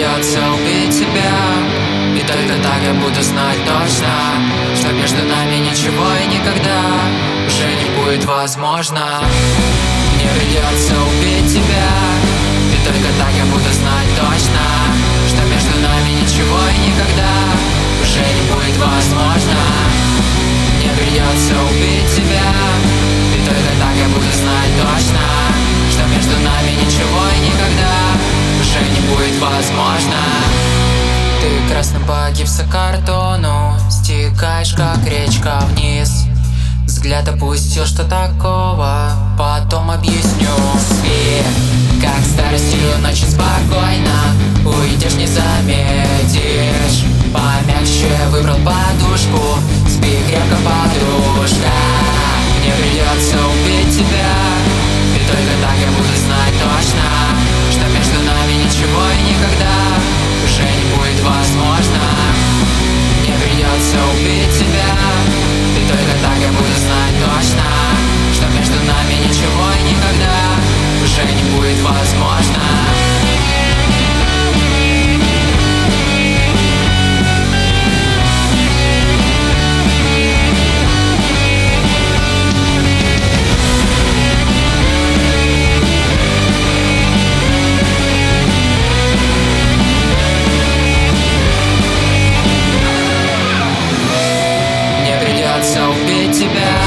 придется убить тебя. И только так я буду знать точно, что между нами ничего и никогда уже не будет возможно. Мне придется убить тебя. И только так я буду знать точно, что между нами ничего и никогда уже не будет возможно. Мне придется убить тебя. И только так я буду знать точно, что между нами ничего и никогда уже не будет возможно. Ты красным по гипсокартону стекаешь, как речка, вниз. Взгляд опустил, что такого, потом объясню. Спи, как старостью ночью спокойно, уйдешь, не заметишь. Помягче выбрал подушку, спи крепко, подружка. Мне придется убить тебя. И только так я буду знать точно, что между нами ничего и никогда уже не будет возможно. Мне придется убить тебя. И только так я буду знать точно, что между нами ничего и никогда уже не будет возможно. Убить тебя.